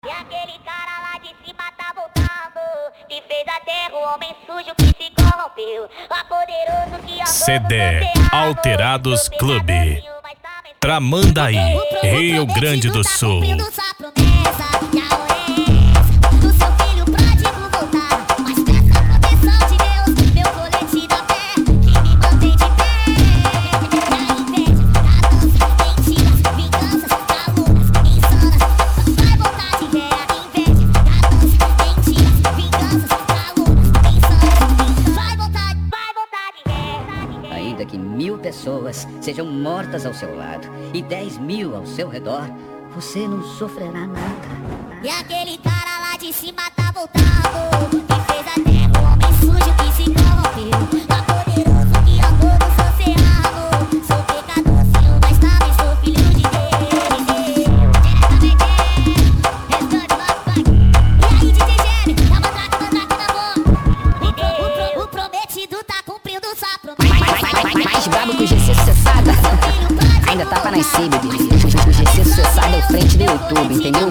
E aquele cara lá de cima tá voltando, que fez a terra o homem sujo que se corrompeu. A poderoso que andou CD Alterados Clube, Tramandaí, Rio Grande do Sul. Ainda que 1000 pessoas sejam mortas ao seu lado e 10.000 ao seu redor, você não sofrerá nada. E aquele cara lá de cima tá voltando, que fez a terra o homem sujo que se corrompeu. Tá poderoso que andou nos oceanos, sou pecador sim, mas também sou filho de Deus. E aí DJ Gêmeo, dá mandrake na boca. O prometido tá cumprindo sua promessa. Mais brabo que o GC Sucessada. Ainda tá pra nascer, bebê. O GC Sucessada é o frente do YouTube, entendeu?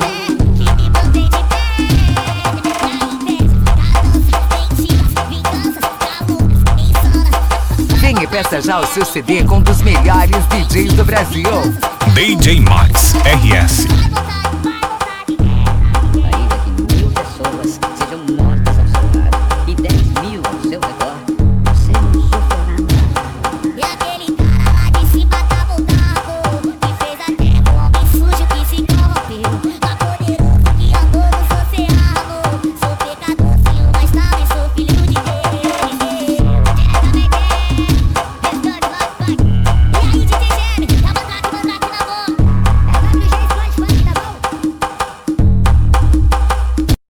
Venha e peça já o seu CD com um dos melhores DJs do Brasil. DJ Max RS.